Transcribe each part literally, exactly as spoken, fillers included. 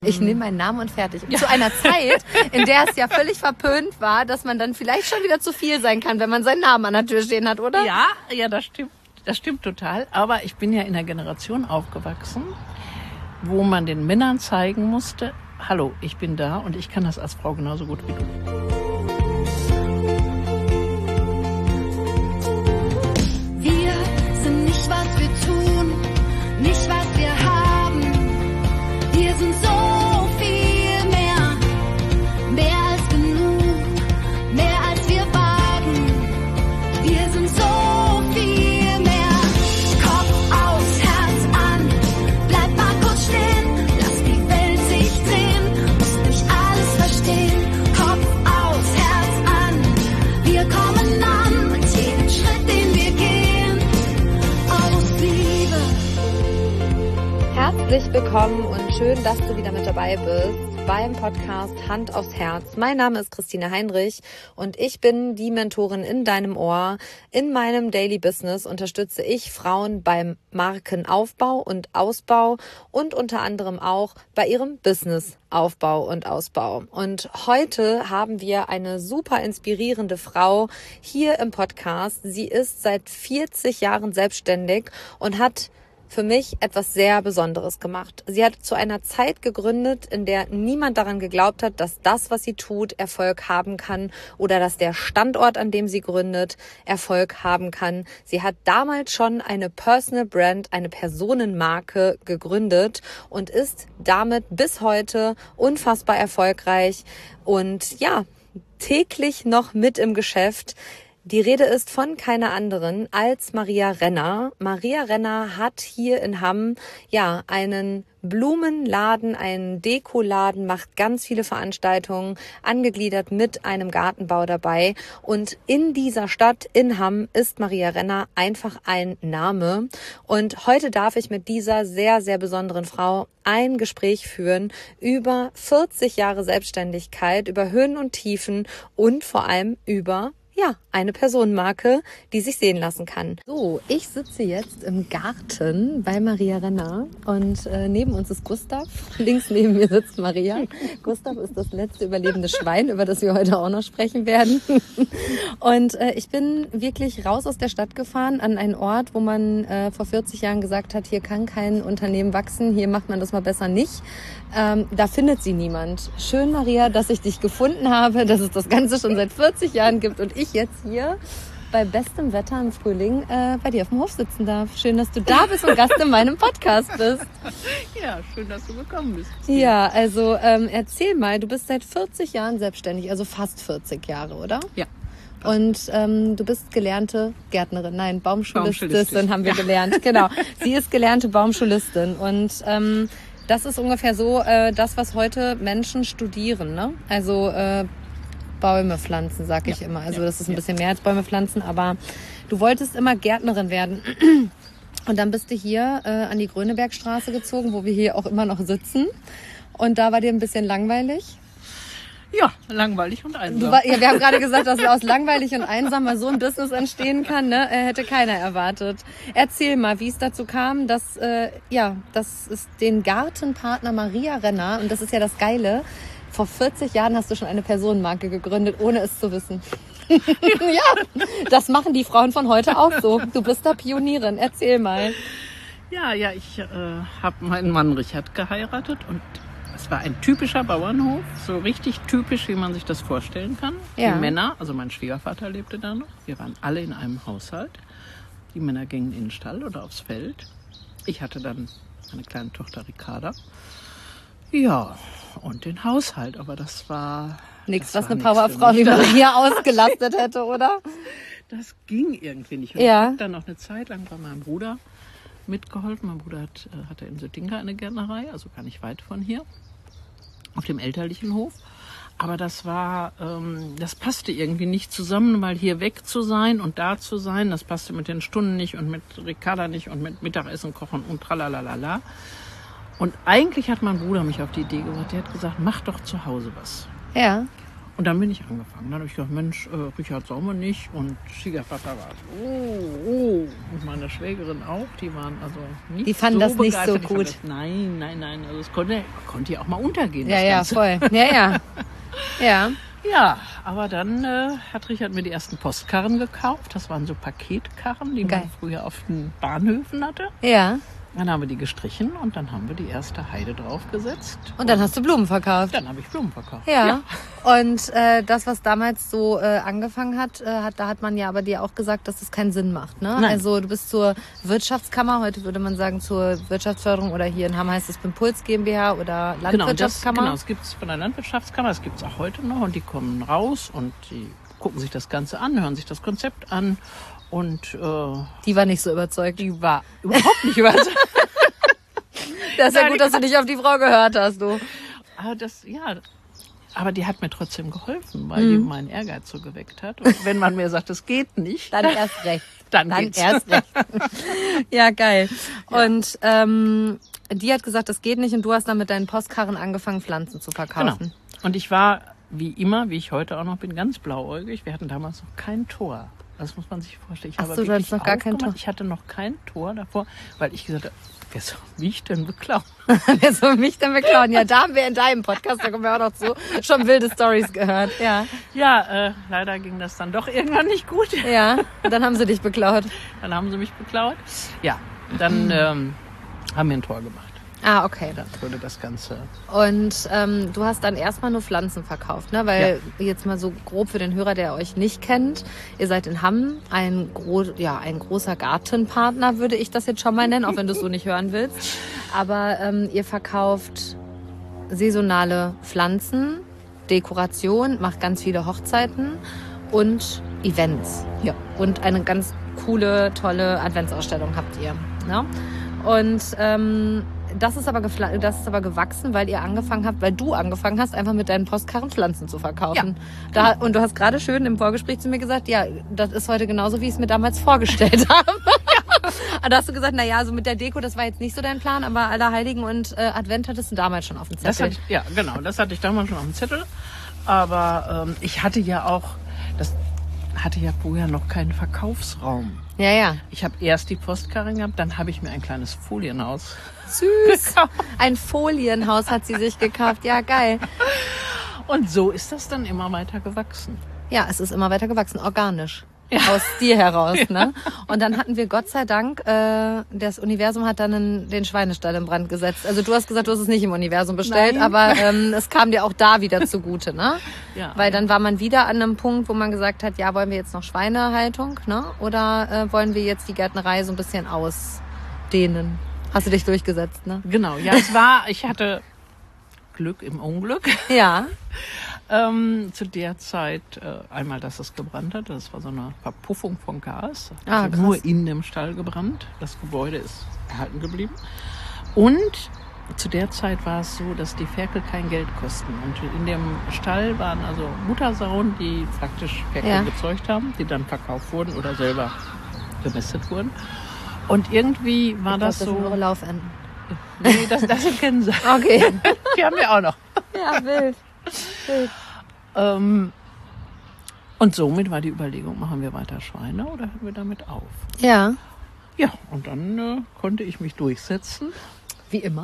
Ich nehme meinen Namen und fertig. Ja. Zu einer Zeit, in der es ja völlig verpönt war, dass man dann vielleicht schon wieder zu viel sein kann, wenn man seinen Namen an der Tür stehen hat, oder? Ja, ja, das stimmt. Das stimmt total. Aber ich bin ja in einer Generation aufgewachsen, wo man den Männern zeigen musste, hallo, ich bin da und ich kann das als Frau genauso gut wie du. Wir sind nicht, was wir tun, nicht, was wir haben. Wir sind so viel mehr, mehr als genug, mehr als wir wagen. Wir sind so viel mehr. Kopf aus, Herz an, bleib mal kurz stehen, lass die Welt sich drehen, musst nicht alles verstehen. Kopf aus, Herz an, wir kommen an mit jedem Schritt, den wir gehen, aus Liebe. Herzlich willkommen und schön, dass du wieder mit dabei bist beim Podcast Hand aufs Herz. Mein Name ist Christine Heinrich und ich bin die Mentorin in deinem Ohr. In meinem Daily Business unterstütze ich Frauen beim Markenaufbau und Ausbau und unter anderem auch bei ihrem Businessaufbau und Ausbau. Und heute haben wir eine super inspirierende Frau hier im Podcast. Sie ist seit vierzig Jahren selbstständig und hat für mich etwas sehr Besonderes gemacht. Sie hat zu einer Zeit gegründet, in der niemand daran geglaubt hat, dass das, was sie tut, Erfolg haben kann oder dass der Standort, an dem sie gründet, Erfolg haben kann. Sie hat damals schon eine Personal Brand, eine Personenmarke gegründet und ist damit bis heute unfassbar erfolgreich und ja, täglich noch mit im Geschäft. Die Rede ist von keiner anderen als Maria Renner. Maria Renner hat hier in Hamm ja einen Blumenladen, einen Dekoladen, macht ganz viele Veranstaltungen, angegliedert mit einem Gartenbau dabei. Und in dieser Stadt, in Hamm, ist Maria Renner einfach ein Name. Und heute darf ich mit dieser sehr, sehr besonderen Frau ein Gespräch führen über vierzig Jahre Selbstständigkeit, über Höhen und Tiefen und vor allem über ja, eine Personenmarke, die sich sehen lassen kann. So, ich sitze jetzt im Garten bei Maria Renner und äh, neben uns ist Gustav. Links neben mir sitzt Maria. Gustav ist das letzte überlebende Schwein, über das wir heute auch noch sprechen werden. Und äh, ich bin wirklich raus aus der Stadt gefahren an einen Ort, wo man äh, vor vierzig Jahren gesagt hat, hier kann kein Unternehmen wachsen, hier macht man das mal besser nicht. Ähm, da findet sie niemand. Schön, Maria, dass ich dich gefunden habe, dass es das Ganze schon seit vierzig Jahren gibt und ich jetzt hier bei bestem Wetter im Frühling äh, bei dir auf dem Hof sitzen darf. Schön, dass du da bist und Gast in meinem Podcast bist. Ja, schön, dass du gekommen bist. Ja, also ähm, erzähl mal, du bist seit vierzig Jahren selbstständig, also fast vierzig Jahre, oder? Ja. Und ähm, du bist gelernte Gärtnerin, nein, Baumschulistin, Baumschulistin. haben wir ja. gelernt. Genau, sie ist gelernte Baumschulistin und ähm, das ist ungefähr so äh, das, was heute Menschen studieren, ne? Also äh, Bäume pflanzen, sag ich ja, immer. Also ja, das ist ein ja. bisschen mehr als Bäume pflanzen, aber du wolltest immer Gärtnerin werden. Und dann bist du hier äh, an die Grönebergstraße gezogen, wo wir hier auch immer noch sitzen. Und da war dir ein bisschen langweilig. Ja, langweilig und einsam. Du war, ja, wir haben gerade gesagt, dass aus langweilig und einsam mal so ein Business entstehen kann, ne? Hätte keiner erwartet. Erzähl mal, wie es dazu kam, dass äh, ja, dass es den Gartenpartner Maria Renner, und das ist ja das Geile, vor vierzig Jahren hast du schon eine Personenmarke gegründet, ohne es zu wissen. Ja, das machen die Frauen von heute auch so. Du bist da Pionierin. Erzähl mal. Ja, ja, ich äh, habe meinen Mann Richard geheiratet und es war ein typischer Bauernhof, so richtig typisch, wie man sich das vorstellen kann. Ja. Die Männer, also mein Schwiegervater lebte da noch, wir waren alle in einem Haushalt. Die Männer gingen in den Stall oder aufs Feld. Ich hatte dann eine kleine Tochter Ricarda. Ja, und den Haushalt, aber das war... Nichts, das was war eine nix Powerfrau wie Maria ausgelastet hätte, oder? Das ging irgendwie nicht. Und ja. Ich habe dann noch eine Zeit lang bei meinem Bruder mitgeholfen. Mein Bruder hat, hatte in Söttinga eine Gärtnerei, also gar nicht weit von hier, auf dem elterlichen Hof. Aber das war, ähm, das passte irgendwie nicht zusammen, weil hier weg zu sein und da zu sein, das passte mit den Stunden nicht und mit Ricarda nicht und mit Mittagessen kochen und tralalala. Und eigentlich hat mein Bruder mich auf die Idee gebracht, der hat gesagt, mach doch zu Hause was. Ja. Und dann bin ich angefangen. Dann habe ich gedacht, Mensch, äh, Richard Saume nicht und Schwiegervater war oh, oh. Und meine Schwägerin auch, die waren also nicht Die fanden so das nicht so begeistert. gut. Das, nein, nein, nein, also es konnte, konnte ja auch mal untergehen. Ja, das ja, Ganze. voll. Ja, ja. Ja. Ja, aber dann äh, hat Richard mir die ersten Postkarren gekauft. Das waren so Paketkarren, die Geil. man früher auf den Bahnhöfen hatte. Ja. Dann haben wir die gestrichen und dann haben wir die erste Heide draufgesetzt. Und dann hast du Blumen verkauft. Dann habe ich Blumen verkauft. Ja. Und äh, das, was damals so äh, angefangen hat, äh, hat, da hat man ja aber dir auch gesagt, dass das keinen Sinn macht. Ne? Nein. Also du bist zur Wirtschaftskammer, heute würde man sagen zur Wirtschaftsförderung oder hier in Hamm heißt es Impuls GmbH oder Genau, das, Landwirtschaftskammer. genau, es gibt es von der Landwirtschaftskammer, das gibt es auch heute noch und die kommen raus und die gucken sich das Ganze an, hören sich das Konzept an und äh, Die war nicht so überzeugt. die war überhaupt nicht überzeugt. Das ist ja Nein, gut, die dass du nicht auf die Frau gehört hast, du. Aber das, ja, aber die hat mir trotzdem geholfen, weil die meinen Ehrgeiz so geweckt hat. Und wenn man mir sagt, es geht nicht, Dann erst recht. dann, Dann geht's. erst recht. Ja, geil. Und ähm, die hat gesagt, das geht nicht und du hast dann mit deinen Postkarren angefangen, Pflanzen zu Genau. verkaufen. Und ich war, wie immer, wie ich heute auch noch bin, ganz blauäugig. Wir hatten damals noch kein Tor. Das muss man sich vorstellen. Ich Ach habe so, du wirklich hattest noch gar kein aufgemacht. Tor. Ich hatte noch kein Tor davor, weil ich gesagt habe, wer soll mich denn beklauen? Wer soll mich denn beklauen? Ja, da haben wir in deinem Podcast, da kommen wir auch noch zu, schon wilde Stories gehört. Ja, Ja, äh, leider ging das dann doch irgendwann nicht gut. ja. Und dann haben sie dich beklaut. Dann haben sie mich beklaut. Ja, dann ähm, haben wir ein Tor gemacht. Ah, okay. Dann wurde das Ganze... Und ähm, du hast dann erstmal nur Pflanzen verkauft, ne? Weil jetzt mal so grob für den Hörer, der euch nicht kennt, ihr seid in Hamm ein, gro ja, ein großer Gartenpartner, würde ich das jetzt schon mal nennen, auch wenn du es so nicht hören willst. Aber ähm, ihr verkauft saisonale Pflanzen, Dekoration, macht ganz viele Hochzeiten und Events. Ja. Und eine ganz coole, tolle Adventsausstellung habt ihr. Ne? Und ähm, das ist aber gefla- das ist aber gewachsen, weil ihr angefangen habt, weil du angefangen hast, einfach mit deinen Postkarren Pflanzen zu verkaufen. Da, und du hast gerade schön im Vorgespräch zu mir gesagt, ja, das ist heute genauso, wie ich es mir damals vorgestellt habe. Da hast du gesagt, na ja, also mit der Deko, das war jetzt nicht so dein Plan, aber Allerheiligen und äh, Advent hattest du damals schon auf dem Das Zettel. hatte, ja, genau, das hatte ich damals schon auf dem Zettel. Aber ähm, ich hatte ja auch, das hatte ja vorher noch keinen Verkaufsraum. Ja, ja. Ich habe erst die Postkarren gehabt, dann habe ich mir ein kleines Folienhaus Süß. gekauft. Ein Folienhaus hat sie sich gekauft. Ja, geil. Und so ist das dann immer weiter gewachsen. Ja, es ist immer weiter gewachsen, organisch. Aus dir heraus, ne? Und dann hatten wir Gott sei Dank, äh, das Universum hat dann einen, den Schweinestall in Brand gesetzt. Also du hast gesagt, du hast es nicht im Universum bestellt, Nein. aber ähm, es kam dir auch da wieder zugute, ne? Ja. Weil dann war man wieder an einem Punkt, wo man gesagt hat, ja, wollen wir jetzt noch Schweinehaltung, ne? Oder äh, wollen wir jetzt die Gärtnerei so ein bisschen ausdehnen? Hast du dich durchgesetzt, ne? Genau, ja, es war, ich hatte Glück im Unglück. Ja. Ähm, zu der Zeit äh, einmal, dass es gebrannt hat. Das war so eine Verpuffung von Gas. Das Ah, hat krass. nur in dem Stall gebrannt. Das Gebäude ist erhalten geblieben. Und zu der Zeit war es so, dass die Ferkel kein Geld kosten. Und in dem Stall waren also Muttersauen, die praktisch Ferkel Ja. gezeugt haben, die dann verkauft wurden oder selber gemästet wurden. Und irgendwie war Ich glaub, das das sind so... eure Laufenden. Nee, das, das kennen sie. Okay. Die haben wir auch noch. Ja, wild. Wild. Ähm, und somit war die Überlegung, machen wir weiter Schweine oder hören wir damit auf? Ja. Ja, und dann äh, konnte ich mich durchsetzen. Wie immer.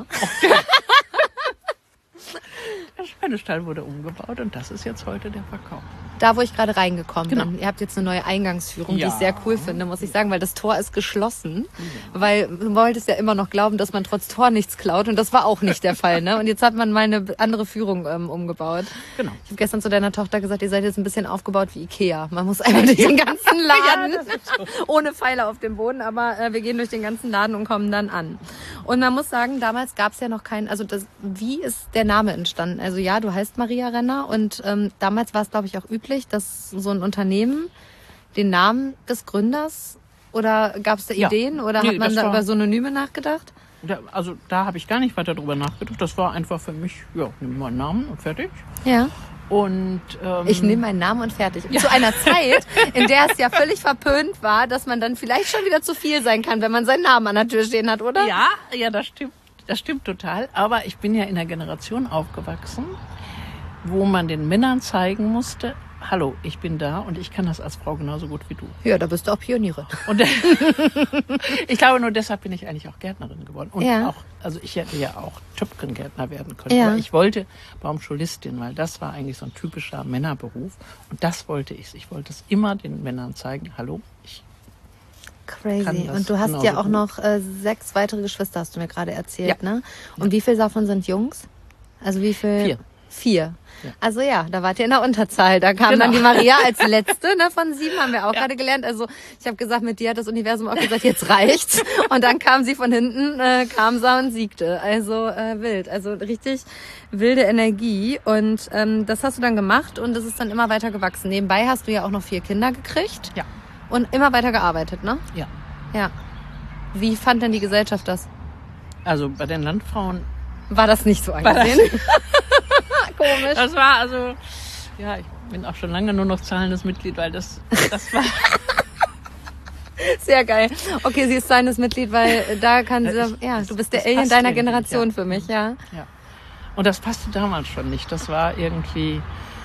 Der Schweinestall wurde umgebaut und das ist jetzt heute der Verkauf. Da, wo ich gerade reingekommen Genau. bin. Ihr habt jetzt eine neue Eingangsführung, die Ja. ich sehr cool finde, muss ich sagen, weil das Tor ist geschlossen. Weil du wolltest ja immer noch glauben, dass man trotz Tor nichts klaut und das war auch nicht der Fall, ne? Und jetzt hat man mal eine andere Führung ähm, umgebaut. Genau. Ich habe gestern zu deiner Tochter gesagt, ihr seid jetzt ein bisschen aufgebaut wie Ikea. Man muss einfach durch den ganzen Laden, Ja, das ist so. ohne Pfeile auf dem Boden, aber äh, wir gehen durch den ganzen Laden und kommen dann an. Und man muss sagen, damals gab es ja noch keinen, also das, wie ist der Name entstanden? Also ja, du heißt Maria Renner und ähm, damals war es, glaube ich, auch üblich, dass so ein Unternehmen den Namen des Gründers oder gab es da Ja. Ideen oder Nee, hat man das da war- über Synonyme nachgedacht? Da, also da habe ich gar nicht weiter drüber nachgedacht. Das war einfach für mich, ja, nimm mal einen Namen und fertig. Ja. Und ähm, Ich nehme meinen Namen und fertig. Zu einer Zeit, in der es ja völlig verpönt war, dass man dann vielleicht schon wieder zu viel sein kann, wenn man seinen Namen an der Tür stehen hat, oder? Ja, ja, das stimmt. Das stimmt total. Aber ich bin ja in einer Generation aufgewachsen, wo man den Männern zeigen musste, hallo, ich bin da und ich kann das als Frau genauso gut wie du. Ja, da bist du auch Pionierin. Und ich glaube, nur deshalb bin ich eigentlich auch Gärtnerin geworden. Und ja. auch, also ich hätte ja auch Töpfchengärtner werden können. Ja. Aber ich wollte Baumschulistin, weil das war eigentlich so ein typischer Männerberuf. Und das wollte ich. Ich wollte es immer den Männern zeigen, hallo, ich Crazy. Und du hast ja auch gut. noch äh, sechs weitere Geschwister, hast du mir gerade erzählt, ja. ne? Und wie viele davon sind Jungs? Also wie viel? Vier. Vier. Ja. Also ja, da wart ihr in der Unterzahl. Da kam genau. dann die Maria als letzte, ne, von sieben, haben wir auch ja. gerade gelernt. Also ich habe gesagt, mit dir hat das Universum auch gesagt, jetzt reicht's. Und dann kam sie von hinten, äh, kam sah und siegte. Also äh, wild, also richtig wilde Energie. Und ähm, das hast du dann gemacht und es ist dann immer weiter gewachsen. Nebenbei hast du ja auch noch vier Kinder gekriegt. Ja. Und immer weiter gearbeitet, ne? Ja. Ja. Wie fand denn die Gesellschaft das? Also bei den Landfrauen war das nicht so angesehen. Komisch. Das war also, ja, ich bin auch schon lange nur noch zahlendes Mitglied, weil das, das war... Sehr geil. Okay, sie ist zahlendes Mitglied, weil da kann sie, ich, ja, du bist der Alien deiner Generation ja. für mich, ja. Ja. Und das passte damals schon nicht. Das war irgendwie,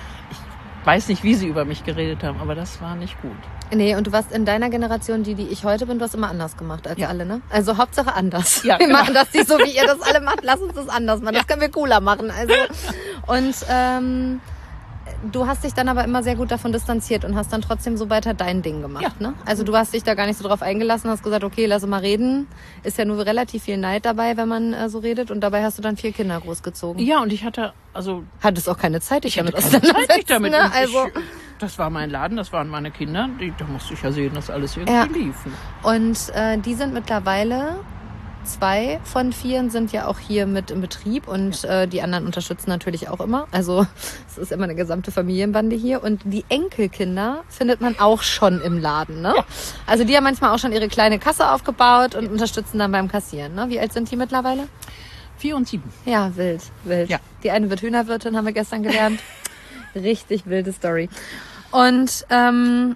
ich weiß nicht, wie sie über mich geredet haben, aber das war nicht gut. Nee, und du warst in deiner Generation, die, die ich heute bin, du hast immer anders gemacht als ja. alle, ne? Also Hauptsache anders. Ja, wir genau. machen das nicht so, wie ihr das alle macht. Lass uns das anders machen. Das ja. können wir cooler machen. Also und ähm, du hast dich dann aber immer sehr gut davon distanziert und hast dann trotzdem so weiter dein Ding gemacht, ja. ne? Also du hast dich da gar nicht so drauf eingelassen, hast gesagt, okay, lass mal reden. Ist ja nur relativ viel Neid dabei, wenn man äh, so redet. Und dabei hast du dann vier Kinder großgezogen. Ja, und ich hatte, also... Hattest auch keine Zeit, dich ich damit auseinanderzusetzen. Damit ne? Also... Ich, das war mein Laden, das waren meine Kinder. Die, da musste ich ja sehen, dass alles irgendwie ja. lief. Und äh, die sind mittlerweile, zwei von vier sind ja auch hier mit im Betrieb und ja. äh, die anderen unterstützen natürlich auch immer. Also es ist immer eine gesamte Familienbande hier. Und die Enkelkinder findet man auch schon im Laden. Ne? Ja. Also die haben manchmal auch schon ihre kleine Kasse aufgebaut und ja. unterstützen dann beim Kassieren. Ne? Wie alt sind die mittlerweile? Vier und sieben. Ja, wild, wild. Ja. Die eine wird Hühnerwirtin, haben wir gestern gelernt. Richtig wilde Story. Und ähm,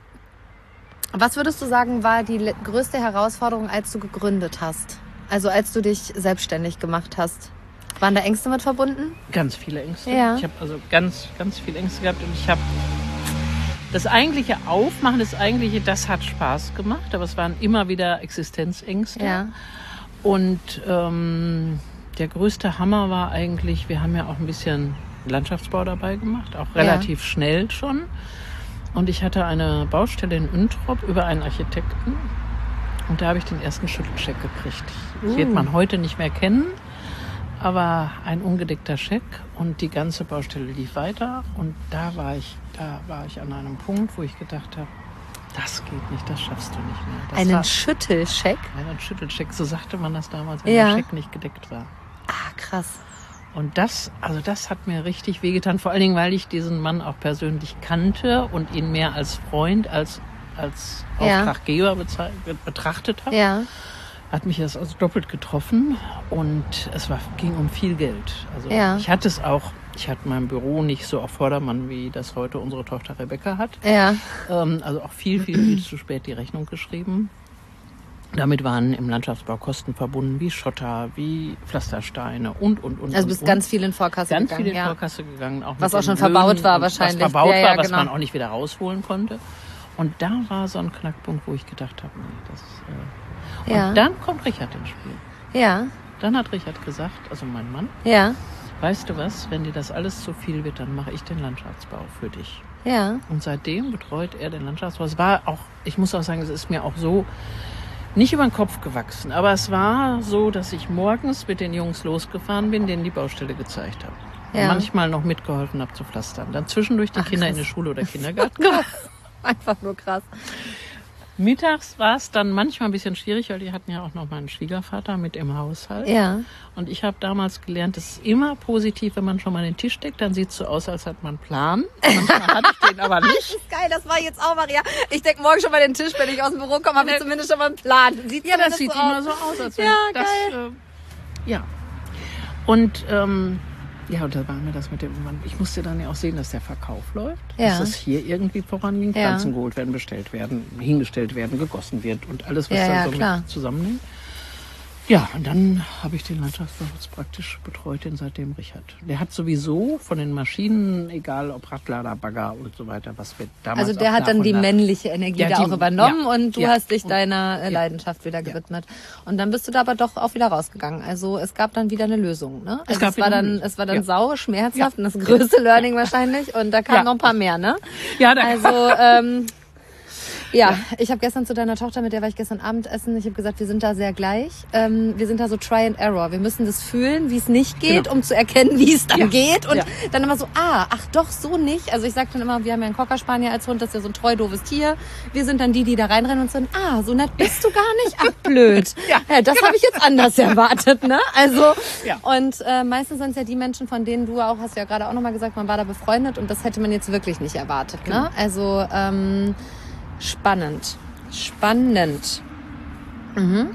was würdest du sagen, war die le- größte Herausforderung, als du gegründet hast? Also als du dich selbstständig gemacht hast? Waren da Ängste mit verbunden? Ganz viele Ängste. Ja. Ich habe also ganz, ganz viele Ängste gehabt. Und ich habe das eigentliche Aufmachen, das eigentliche, das hat Spaß gemacht. Aber es waren immer wieder Existenzängste. Ja. Und ähm, der größte Hammer war eigentlich, wir haben ja auch ein bisschen Landschaftsbau dabei gemacht, auch relativ ja. schnell schon. Und ich hatte eine Baustelle in Üntrop über einen Architekten und da habe ich den ersten Schüttelcheck gekriegt. Das uh. wird man heute nicht mehr kennen, aber ein ungedeckter Scheck und die ganze Baustelle lief weiter und da war ich, da war ich an einem Punkt, wo ich gedacht habe, das geht nicht, das schaffst du nicht mehr. Das einen war, Schüttelcheck? Einen Schüttelcheck, so sagte man das damals, wenn ja. der Scheck nicht gedeckt war. Ah, krass. Und das, also das hat mir richtig wehgetan, vor allen Dingen, weil ich diesen Mann auch persönlich kannte und ihn mehr als Freund, als, als ja. Auftraggeber bezei- betrachtet habe. Ja. Hat mich das also doppelt getroffen und es war, ging um viel Geld. Also ja. ich hatte es auch, ich hatte mein Büro nicht so auf Vordermann, wie das heute unsere Tochter Rebecca hat. Ja. Ähm, also auch viel, viel, viel zu spät die Rechnung geschrieben. Damit waren im Landschaftsbau Kosten verbunden, wie Schotter, wie Pflastersteine und, und, und. Also du bist und, ganz viel in Vorkasse ganz gegangen. Ganz viel in ja. Vorkasse gegangen. Auch was auch schon verbaut war wahrscheinlich. Was verbaut ja, ja, war, was genau. man auch nicht wieder rausholen konnte. Und da war so ein Knackpunkt, wo ich gedacht habe, nee, das... Äh und ja. dann kommt Richard ins Spiel. Ja. Dann hat Richard gesagt, also mein Mann, ja. weißt du was, wenn dir das alles zu viel wird, dann mache ich den Landschaftsbau für dich. Ja. Und seitdem betreut er den Landschaftsbau. Es war auch, ich muss auch sagen, es ist mir auch so... nicht über den Kopf gewachsen, aber es war so, dass ich morgens mit den Jungs losgefahren bin, denen die Baustelle gezeigt habe. Ja. Und manchmal noch mitgeholfen habe zu pflastern. Dann zwischendurch die Ach, Kinder krass. in die Schule oder Kindergarten. Einfach nur krass. Mittags war es dann manchmal ein bisschen schwierig, weil die hatten ja auch noch meinen Schwiegervater mit im Haushalt. Ja. Und ich habe damals gelernt, es ist immer positiv, wenn man schon mal den Tisch deckt, dann sieht es so aus, als hat man einen Plan. Manchmal hatte ich den aber nicht. Das ist geil, das war jetzt auch, Maria. Ich decke morgen schon mal den Tisch, wenn ich aus dem Büro komme, habe ich zumindest schon mal einen Plan. Sieht ja, das so sieht aus. immer so aus, als wenn ja, das... geil. Äh, ja. Und... Ähm, ja, und da war mir das mit dem, ich musste dann ja auch sehen, dass der Verkauf läuft, ja. dass es hier irgendwie voranging, ja. Pflanzen geholt werden, bestellt werden, hingestellt werden, gegossen wird und alles, was ja, dann ja, so klar. mit zusammennimmt. Ja, und dann habe ich den Landschaftsbauhof praktisch betreut, den seitdem Richard. Der hat sowieso von den Maschinen, egal ob Radlader, Bagger und so weiter, was wir damals Also der auch hat dann nach die und nach- männliche Energie Ja, da die- auch übernommen ja, und du ja. hast dich Und- deiner äh, ja. Leidenschaft wieder gewidmet. Und dann bist du da aber doch auch wieder rausgegangen. Also es gab dann wieder eine Lösung, ne? Also gab es war wieder eine dann, Lösung. es war dann Ja. sau, schmerzhaft Ja. und das größte Learning wahrscheinlich. Und da kamen Ja. noch ein paar mehr, ne? Ja, da Also ähm, ja, ich habe gestern zu deiner Tochter, mit der war ich gestern Abend essen, ich habe gesagt, wir sind da sehr gleich. Ähm, wir sind da so Try and Error. Wir müssen das fühlen, wie es nicht geht, Genau. um zu erkennen, wie es dann Ja. geht. Und Ja. dann immer so, ah, ach doch, so nicht. Also ich sage dann immer, wir haben ja einen Cocker Spaniel als Hund, das ist ja so ein treu doofes Tier. Wir sind dann die, die da reinrennen und sagen, ah, so nett bist du gar nicht, ach blöd. Ja, ja, das habe ich jetzt anders erwartet, ne? Also, Ja. und äh, meistens sind es ja die Menschen, von denen du auch, hast du ja gerade auch nochmal gesagt, man war da befreundet und das hätte man jetzt wirklich nicht erwartet, ne? Also, ähm, spannend. Spannend. Mhm.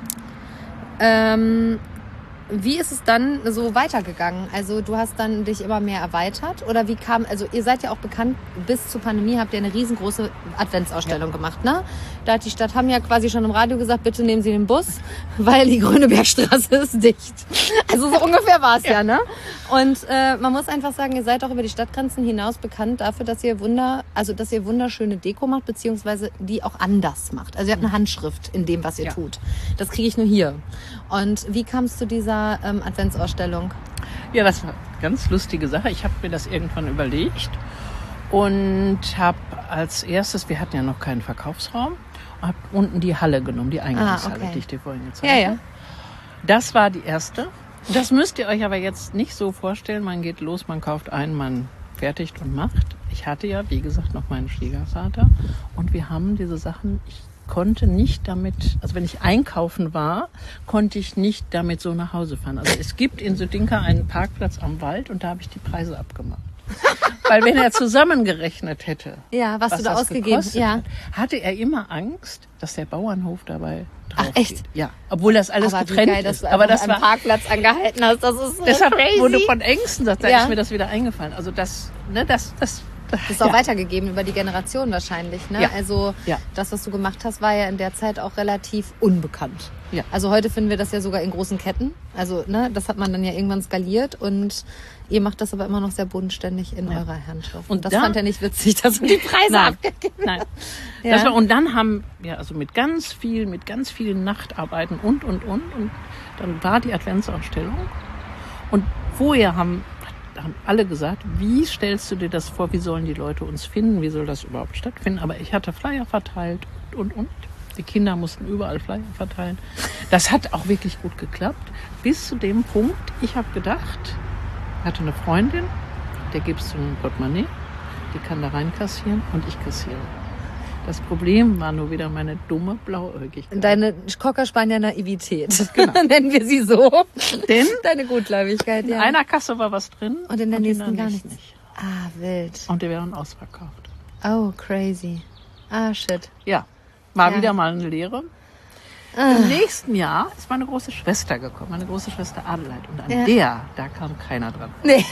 Ähm, wie ist es dann so weitergegangen? Also du hast dann dich immer mehr erweitert oder wie kam, also ihr seid ja auch bekannt, bis zur Pandemie habt ihr eine riesengroße Adventsausstellung ja. gemacht, ne? Da hat die Stadt Hamm ja quasi schon im Radio gesagt, bitte nehmen Sie den Bus, weil die Grünebergstraße ist dicht. Also so ungefähr war es ja. ja, ne? Und äh, man muss einfach sagen, ihr seid auch über die Stadtgrenzen hinaus bekannt dafür, dass ihr Wunder, also dass ihr wunderschöne Deko macht, beziehungsweise die auch anders macht. Also ihr habt eine Handschrift in dem, was ihr Ja. tut. Das kriege ich nur hier. Und wie kam es zu dieser ähm, Adventsausstellung? Ja, das war eine ganz lustige Sache. Ich habe mir das irgendwann überlegt und habe als erstes, wir hatten ja noch keinen Verkaufsraum, habe unten die Halle genommen, die Eingangshalle, Ah, okay. die ich dir vorhin gezeigt Ja, habe. ja. Das war die erste. Das müsst ihr euch aber jetzt nicht so vorstellen. Man geht los, man kauft ein, man fertigt und macht. Ich hatte ja, wie gesagt, noch meinen Schwiegervater und wir haben diese Sachen, ich konnte nicht damit, also wenn ich einkaufen war, konnte ich nicht damit so nach Hause fahren. Also es gibt in Südinka einen Parkplatz am Wald und da habe ich die Preise abgemacht. Weil wenn er zusammengerechnet hätte, Ja, was, was du da das ausgegeben hast. gekostet Ja. hat, hatte er immer Angst, dass der Bauernhof dabei drauf Ach, echt? geht. Ja, obwohl das alles Aber wie getrennt geil, dass ist. du Aber einfach das am war Parkplatz angehalten hast. Das ist so deshalb, crazy. wo du von Ängsten sagst, da Ja. ist mir das wieder eingefallen. Also das, ne, das, das, Das ist auch ja. weitergegeben über die Generation wahrscheinlich. Ne? Ja. Also Ja. das, was du gemacht hast, war ja in der Zeit auch relativ unbekannt. Ja. Also heute finden wir das ja sogar in großen Ketten. Also ne, das hat man dann ja irgendwann skaliert und ihr macht das aber immer noch sehr bodenständig in Ja. eurer Handschrift. Und das da- fand er nicht witzig, dass du die Preise Nein, abgegeben nein. Ja. Das war, und dann haben wir also mit ganz viel, mit ganz vielen Nachtarbeiten und, und, und. Und dann war die Adventsausstellung. Und vorher haben, haben alle gesagt, wie stellst du dir das vor, wie sollen die Leute uns finden, wie soll das überhaupt stattfinden? Aber ich hatte Flyer verteilt und, und, und. Die Kinder mussten überall Flyer verteilen. Das hat auch wirklich gut geklappt. Bis zu dem Punkt, ich habe gedacht, hatte eine Freundin, der gibst du ein Portemonnaie, die kann da reinkassieren und ich kassiere. Das Problem war nur wieder meine dumme Blauäugigkeit. Deine Cocker Spanier Naivität. Nennen wir sie so. Denn Deine Gutgläubigkeit, in ja. einer Kasse war was drin Und in der nächsten gar nächsten nichts. Ah, wild. Und die wären ausverkauft. Oh, crazy. Ah, shit. Ja, war Ja. wieder mal eine Lehre. Ah. Im nächsten Jahr ist meine große Schwester gekommen, meine große Schwester Adelheid. Und an Ja. der, da kam keiner dran. Nee.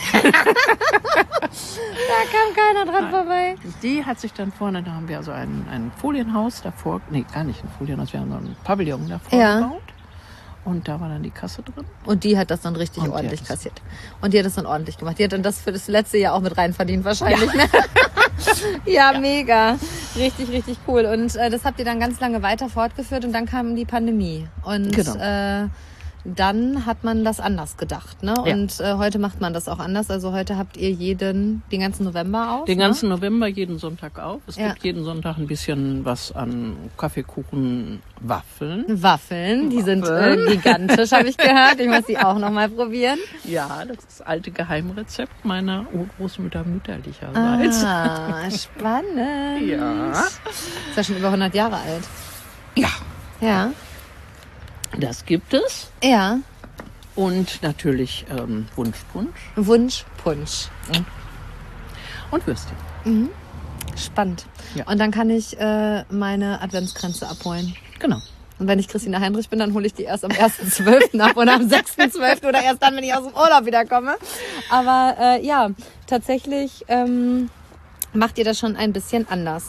Da kam keiner dran vorbei. Die hat sich dann vorne, da haben wir also ein, ein Folienhaus davor, nee, gar nicht ein Folienhaus, wir haben so ein Pavillon davor Ja. gebaut. Und da war dann die Kasse drin. Und die hat das dann richtig Und die ordentlich hat das- kassiert. Und die hat das dann ordentlich gemacht. Die hat dann das für das letzte Jahr auch mit rein verdient wahrscheinlich. Ja, ne? ja, mega. Richtig, richtig cool. Und äh, das habt ihr dann ganz lange weiter fortgeführt und dann kam die Pandemie. Und Genau. äh, dann hat man das anders gedacht. Ne? Ja. Und äh, heute macht man das auch anders. Also heute habt ihr jeden, den ganzen November auf. Den ne? ganzen November jeden Sonntag auf. Es Ja. gibt jeden Sonntag ein bisschen was an Kaffee, Kuchen, Waffeln. Waffeln, die sind äh, Waffeln. gigantisch, habe ich gehört. Ich muss die auch noch mal probieren. Ja, das ist das alte Geheimrezept meiner Urgroßmutter mütterlicherseits. Ah, spannend. Ja. Ist ja schon über hundert Jahre alt. Ja, Ja. das gibt es. Ja. Und natürlich ähm, Wunschpunsch Wunschpunsch. und Würstchen. Spannend. Ja. Und dann kann ich äh, meine Adventskränze abholen. Genau. Und wenn ich Christina Heinrich bin, dann hole ich die erst am ersten zwölften ab oder am sechsten zwölften oder erst dann, wenn ich aus dem Urlaub wiederkomme. Aber äh, ja, tatsächlich ähm, macht ihr das schon ein bisschen anders.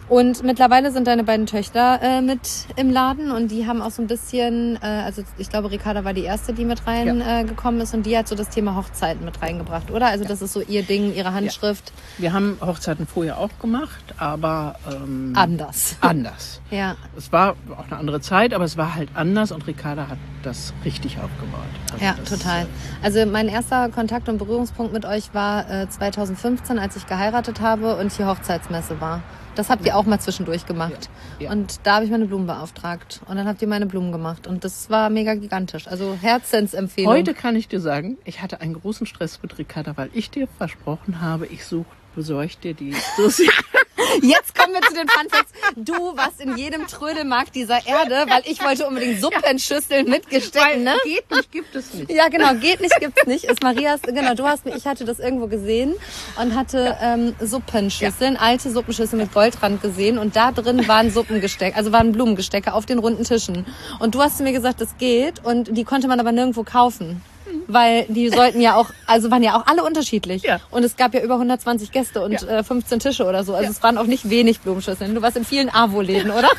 Und mittlerweile sind deine beiden Töchter äh, mit im Laden und die haben auch so ein bisschen, äh, also ich glaube, Ricarda war die erste, die mit reingekommen ja. äh, gekommen ist und die hat so das Thema Hochzeiten mit reingebracht, oder? Also das ist so ihr Ding, ihre Handschrift. Ja. Wir haben Hochzeiten vorher auch gemacht, aber ähm, anders. Anders. Ja. Es war auch eine andere Zeit, aber es war halt anders und Ricarda hat das richtig aufgebaut. Also ja, das, total. Äh, also mein erster Kontakt und Berührungspunkt mit euch war äh, zweitausendfünfzehn, als ich geheiratet habe und hier Hochzeitsmesse war. Das habt ihr auch mal zwischendurch gemacht. Ja, ja. Und da habe ich meine Blumen beauftragt. Und dann habt ihr meine Blumen gemacht. Und das war mega gigantisch. Also Herzensempfehlung. Heute kann ich dir sagen, ich hatte einen großen Stress mit Ricarda, weil ich dir versprochen habe, ich suche, besorge dir die Susi. Jetzt kommen wir zu den Fun Facts. Du warst in jedem Trödelmarkt dieser Erde, weil ich wollte unbedingt Suppenschüsseln ja. mit Gestecken, ne? Geht nicht, gibt es nicht. Ja, genau, geht nicht, gibt's nicht. Ist Marias, genau, du hast, ich hatte das irgendwo gesehen und hatte ähm, Suppenschüsseln, ja. alte Suppenschüsseln mit Goldrand gesehen und da drin waren Suppengestecke, also waren Blumengestecke auf den runden Tischen. Und du hast zu mir gesagt, das geht und die konnte man aber nirgendwo kaufen. Weil die sollten ja auch, also waren ja auch alle unterschiedlich. Ja. Und es gab ja über hundertzwanzig Gäste und ja. äh, fünfzehn Tische oder so. Also ja. es waren auch nicht wenig Blumenschüsseln. Du warst in vielen AWO-Läden, oder?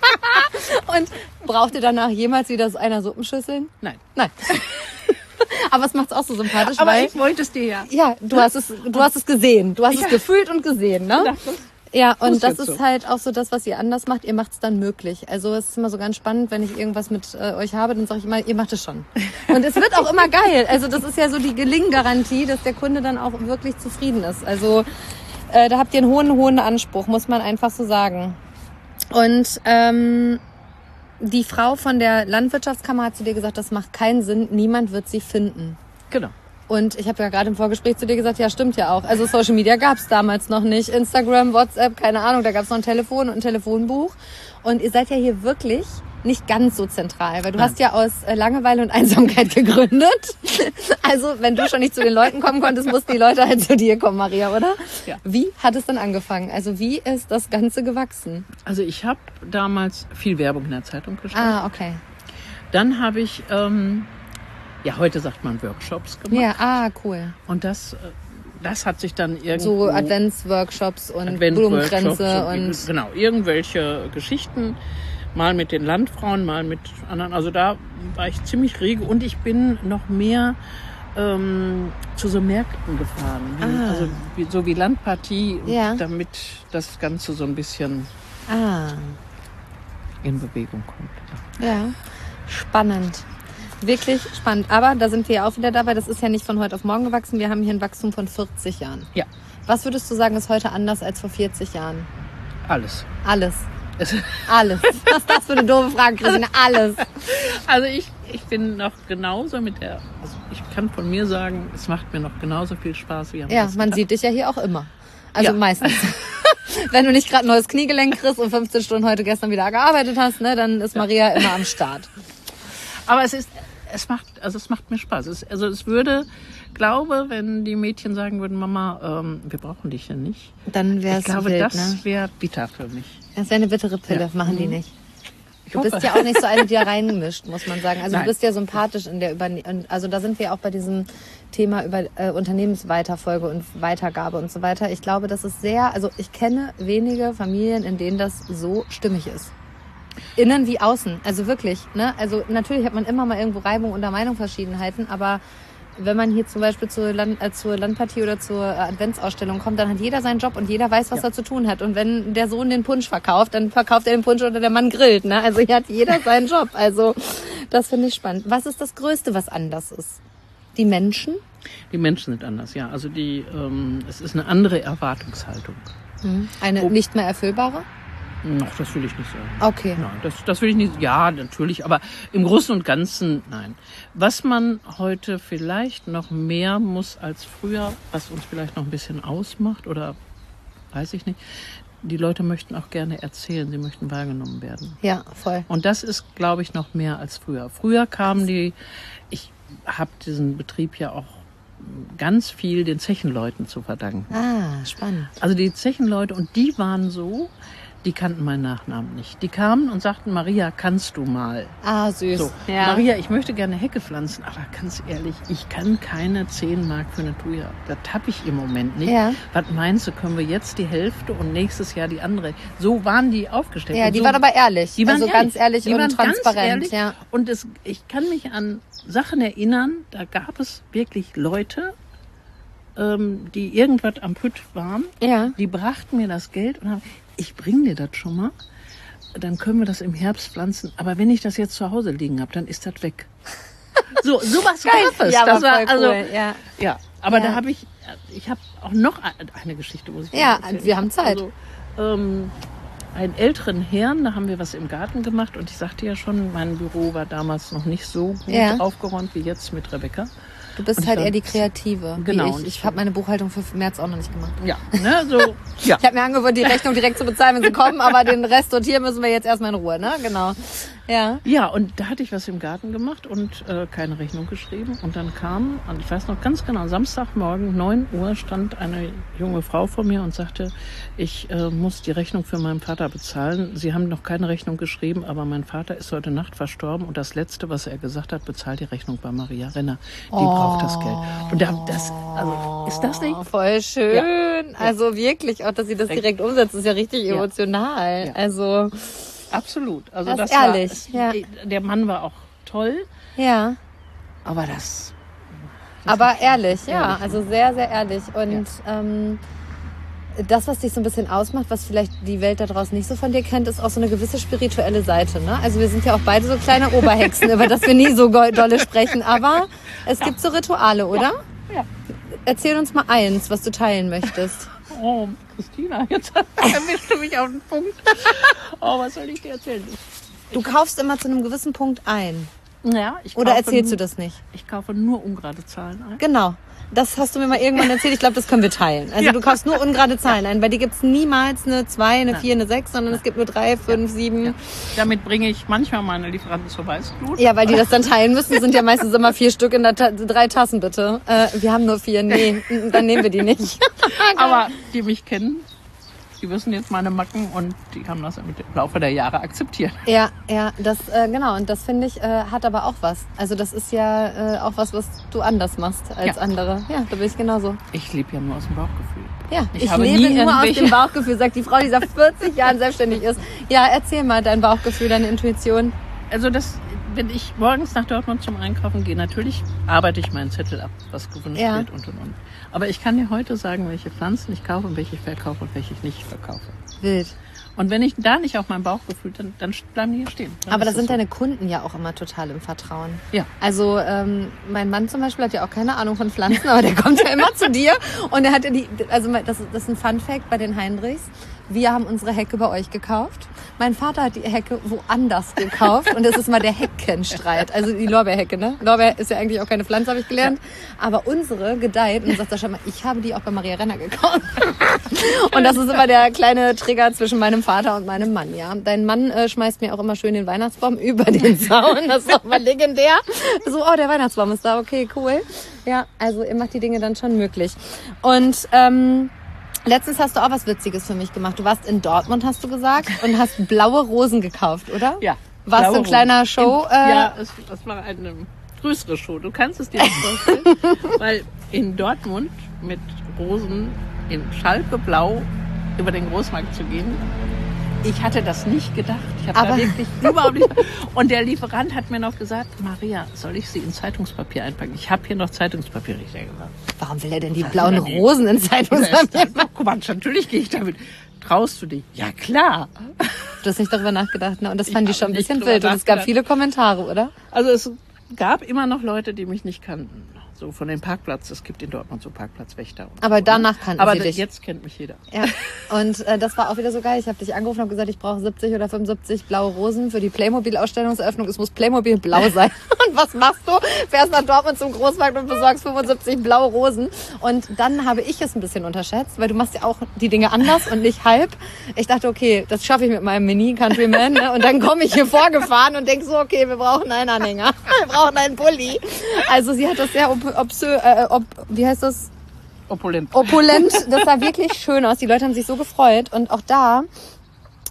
Ja. Und braucht ihr danach jemals wieder so einer Suppenschüsseln? Nein. Nein. Aber es macht's auch so sympathisch, aber weil... ich wollte es dir ja. Ja, du hast es, du hast es gesehen. Du hast ja. es gefühlt und gesehen, ne? Ja. Ja, und das ist so. Halt auch so das, was ihr anders macht. Ihr macht es dann möglich. Also es ist immer so ganz spannend, wenn ich irgendwas mit äh, euch habe, dann sage ich immer, ihr macht es schon. Und es wird auch immer geil. Also das ist ja so die Gelinggarantie, dass der Kunde dann auch wirklich zufrieden ist. Also äh, da habt ihr einen hohen, hohen Anspruch, muss man einfach so sagen. Und ähm, die Frau von der Landwirtschaftskammer hat zu dir gesagt, das macht keinen Sinn, niemand wird sie finden. Genau. Und ich habe ja gerade im Vorgespräch zu dir gesagt, ja, stimmt ja auch. Also Social Media gab es damals noch nicht. Instagram, WhatsApp, keine Ahnung, da gab es noch ein Telefon und ein Telefonbuch. Und ihr seid ja hier wirklich nicht ganz so zentral, weil du Nein. hast ja aus Langeweile und Einsamkeit gegründet. Also wenn du schon nicht zu den Leuten kommen konntest, mussten die Leute halt zu dir kommen, Maria, oder? Ja. Wie hat es denn angefangen? Also wie ist das Ganze gewachsen? Also ich habe damals viel Werbung in der Zeitung geschrieben. Ah, okay. Dann habe ich... Ähm Ja, heute sagt man Workshops gemacht. Ja, ah, cool. Und das, das hat sich dann irgendwo... So Adventsworkshops und Advent Blumenkränze und... und... Genau, irgendwelche Geschichten. Mal mit den Landfrauen, mal mit anderen. Also da war ich ziemlich rege. Und ich bin noch mehr ähm, zu so Märkten gefahren. Wie, ah. Also wie, so wie Landpartie, ja. damit das Ganze so ein bisschen ah. in Bewegung kommt. Ja, spannend. Wirklich spannend. Aber da sind wir ja auch wieder dabei. Das ist ja nicht von heute auf morgen gewachsen. Wir haben hier ein Wachstum von vierzig Jahren. Ja. Was würdest du sagen, ist heute anders als vor vierzig Jahren? Alles. Alles. Alles. Was ist das für eine doofe Frage, Christine? Alles. Also ich, ich bin noch genauso mit der... Also ich kann von mir sagen, es macht mir noch genauso viel Spaß wie am Ja, man Tag. sieht dich ja hier auch immer. Also ja. meistens. Wenn du nicht gerade ein neues Kniegelenk kriegst und fünfzehn Stunden heute gestern wieder gearbeitet hast, ne, dann ist Maria immer am Start. Aber es ist, es macht, also es macht mir Spaß. Es, also es würde, glaube, wenn die Mädchen sagen würden, Mama, ähm, wir brauchen dich ja nicht. Dann wäre es Ich glaube, wild, das ne? wäre bitter für mich. Das wäre eine bittere Pille, Ja. machen die Mhm. nicht. Ich Du hoffe. bist ja auch nicht so eine, die da reinmischt, muss man sagen. Also Nein. du bist ja sympathisch in der Überne also da sind wir auch bei diesem Thema über äh, Unternehmensweiterfolge und Weitergabe und so weiter. Ich glaube, das ist sehr, also ich kenne wenige Familien, in denen das so stimmig ist. Innen wie außen, also wirklich. Ne? Also natürlich hat man immer mal irgendwo Reibung oder Meinungsverschiedenheiten, aber wenn man hier zum Beispiel zur, Land, äh, zur Landpartie oder zur äh, Adventsausstellung kommt, dann hat jeder seinen Job und jeder weiß, was Ja. er zu tun hat. Und wenn der Sohn den Punsch verkauft, dann verkauft er den Punsch oder der Mann grillt. Ne? Also hier hat jeder seinen Job. Also das finde ich spannend. Was ist das Größte, was anders ist? Die Menschen? Die Menschen sind anders, ja. Also die, ähm, es ist eine andere Erwartungshaltung. Eine Oh. nicht mehr erfüllbare? Ach, das will ich nicht sagen. Okay. Nein, das, das will ich nicht. Ja, natürlich, aber im Großen und Ganzen nein. Was man heute vielleicht noch mehr muss als früher, was uns vielleicht noch ein bisschen ausmacht oder weiß ich nicht, die Leute möchten auch gerne erzählen, sie möchten wahrgenommen werden. Ja, voll. Und das ist, glaube ich, noch mehr als früher. Früher kamen die, ich habe diesen Betrieb ja auch ganz viel den Zechenleuten zu verdanken. Ah, spannend. Also die Zechenleute, und die waren so, die kannten meinen Nachnamen nicht. Die kamen und sagten, Maria, kannst du mal? Ah, süß. So, ja. Maria, ich möchte gerne Hecke pflanzen, aber ganz ehrlich, ich kann keine zehn Mark für eine Thuja. Das habe ich im Moment nicht. Ja. Was meinst du, können wir jetzt die Hälfte und nächstes Jahr die andere? So waren die aufgestellt. Ja, und die so, waren aber ehrlich. Die waren also ehrlich. ganz ehrlich die und waren transparent. Ganz ehrlich. Ja. Und es, ich kann mich an Sachen erinnern, da gab es wirklich Leute, ähm, die irgendwas am Pütt waren. Ja. Die brachten mir das Geld und haben, ich bring dir das schon mal, dann können wir das im Herbst pflanzen. Aber wenn ich das jetzt zu Hause liegen habe, dann ist das weg. So, sowas gab es. Ja, das war war voll also, cool. Ja. ja, aber Ja. da habe ich, ich habe auch noch eine Geschichte, muss ich Ja, erzählen. wir haben Zeit. Also, ähm, einen älteren Herrn, da haben wir was im Garten gemacht und ich sagte ja schon, mein Büro war damals noch nicht so gut Ja. aufgeräumt wie jetzt mit Rebecca. Du bist Und ich halt war- eher die Kreative. Genau, Wie und ich ich ich- habe meine Buchhaltung für März auch noch nicht gemacht. Ja, ne, so, ja. Ich habe mir angeboten, die Rechnung direkt zu bezahlen, wenn sie kommen, aber den Rest sortieren müssen wir jetzt erstmal in Ruhe, ne? Genau. Ja. Ja, und da hatte ich was im Garten gemacht und äh, keine Rechnung geschrieben. Und dann kam, und ich weiß noch ganz genau, Samstagmorgen, neun Uhr, stand eine junge Frau vor mir und sagte, ich äh, muss die Rechnung für meinen Vater bezahlen. Sie haben noch keine Rechnung geschrieben, aber mein Vater ist heute Nacht verstorben. Und das Letzte, was er gesagt hat, bezahlt die Rechnung bei Maria Renner. Die Oh. braucht das Geld. Und da, das, also, ist das nicht? Oh, voll schön. Also wirklich, auch dass sie das direkt umsetzt, ist ja richtig Ja. emotional. Ja. Also, Absolut. Also Das das, ist ehrlich, war, ja. Der Mann war auch toll, ja. aber das... Aber ehrlich, ja, ehrlich, also sehr, sehr ehrlich. Und ähm, das, was dich so ein bisschen ausmacht, was vielleicht die Welt da draußen nicht so von dir kennt, ist auch so eine gewisse spirituelle Seite. Ne? Also wir sind ja auch beide so kleine Oberhexen, über das wir nie so go- dolle sprechen. Aber es gibt so Rituale, oder? Ja. Erzähl uns mal eins, was du teilen möchtest. Oh, Christina, jetzt erwischst du mich auf den Punkt. Oh, was soll ich dir erzählen? Du kaufst immer zu einem gewissen Punkt ein. Ja, ich Oder kaufe erzählst nur, du das nicht? Ich kaufe nur ungerade Zahlen ein. Genau. Das hast du mir mal irgendwann erzählt. Ich glaube, das können wir teilen. Also Ja. du kaufst nur ungerade Zahlen ein. Bei dir gibt's niemals eine zwei, eine Nein. vier, eine sechs, sondern es gibt nur drei, fünf, sieben. Ja. Damit bringe ich manchmal meine Lieferanten zur Weißglut. Ja, weil die das dann teilen müssen, sind ja meistens immer vier Stück in der Ta- drei Tassen bitte. Äh, wir haben nur vier. Nee, dann nehmen wir die nicht. Aber die mich kennen, die wissen jetzt meine Macken und die haben das im Laufe der Jahre akzeptiert. Ja, ja, das äh, genau. Und das finde ich äh, hat aber auch was. Also das ist ja äh, auch was, was du anders machst als Ja. andere. Ja, da bin ich genauso. Ich lebe ja nur aus dem Bauchgefühl. Ja, ich, Ich habe lebe nie nur aus irgendwelche- dem Bauchgefühl, sagt die Frau, die seit vierzig Jahren selbstständig ist. Ja, erzähl mal dein Bauchgefühl, deine Intuition. Also das, wenn ich morgens nach Dortmund zum Einkaufen gehe, natürlich arbeite ich meinen Zettel ab, was gewünscht Ja. wird und und und. Aber ich kann dir heute sagen, welche Pflanzen ich kaufe und welche ich verkaufe und welche ich nicht verkaufe. Wild. Und wenn ich da nicht auf mein Bauchgefühl, dann, dann bleiben die hier stehen. Dann Aber da ist sind es so. deine Kunden ja auch immer total im Vertrauen. Ja. Also ähm, mein Mann zum Beispiel hat ja auch keine Ahnung von Pflanzen, aber der kommt ja immer zu dir und er hat ja die, also das, das ist ein Fun-Fact bei den Heinrichs. Wir haben unsere Hecke bei euch gekauft. Mein Vater hat die Hecke woanders gekauft und es ist mal der Heckenstreit. Also die Lorbeerhecke, ne? Lorbeer ist ja eigentlich auch keine Pflanze, habe ich gelernt. Aber unsere gedeiht und dann sagt Sascha mal, ich habe die auch bei Maria Renner gekauft. Und das ist immer der kleine Trigger zwischen meinem Vater und meinem Mann, ja. Dein Mann äh, schmeißt mir auch immer schön den Weihnachtsbaum über den Zaun. Das ist auch mal legendär. So, oh, der Weihnachtsbaum ist da, okay, cool. Ja, also ihr macht die Dinge dann schon möglich. Und ähm, letztens hast du auch was Witziges für mich gemacht. Du warst in Dortmund, hast du gesagt, und hast blaue Rosen gekauft, oder? Ja. Warst du blaue ein kleiner Rosen. Show? Im, Äh, ja, es, das war eine größere Show. Du kannst es dir nicht vorstellen. Weil in Dortmund mit Rosen in Schalke blau über den Großmarkt zu gehen, ich hatte das nicht gedacht. Ich habe Aber- da wirklich überhaupt nicht. Und der Lieferant hat mir noch gesagt, Maria, soll ich sie in Zeitungspapier einpacken? Ich habe hier noch Zeitungspapier, ich gesagt. Warum will er denn die Was blauen ist denn die- Rosen in Zeitungspapier? Guck mal, natürlich gehe ich damit. Traust du dich? Ja, klar. Du hast nicht darüber nachgedacht, ne? Und das Ich fanden die habe schon ein nicht bisschen drüber wild. Und es gab nachgedacht. viele Kommentare, oder? Also es gab immer noch Leute, die mich nicht kannten. So von dem Parkplatz. Es gibt in Dortmund so Parkplatzwächter. Und Aber so, danach ne? kannten Aber sie d- dich. jetzt kennt mich jeder. Ja, und äh, das war auch wieder so geil. Ich habe dich angerufen und habe gesagt, ich brauche siebzig oder fünfundsiebzig blaue Rosen für die Playmobil-Ausstellungseröffnung. Es muss Playmobil blau sein. Und was machst du? Fährst nach Dortmund zum Großmarkt und besorgst fünfundsiebzig blaue Rosen. Und dann habe ich es ein bisschen unterschätzt, weil du machst ja auch die Dinge anders und nicht halb. Ich dachte, okay, das schaffe ich mit meinem Mini-Countryman. Ne? Und dann komme ich hier vorgefahren und denk so, okay, wir brauchen einen Anhänger. Wir brauchen einen Bulli. Also sie hat das sehr ob, obsö, äh, ob, wie heißt das? Opulent. Opulent. Das sah wirklich schön aus. Die Leute haben sich so gefreut. Und auch da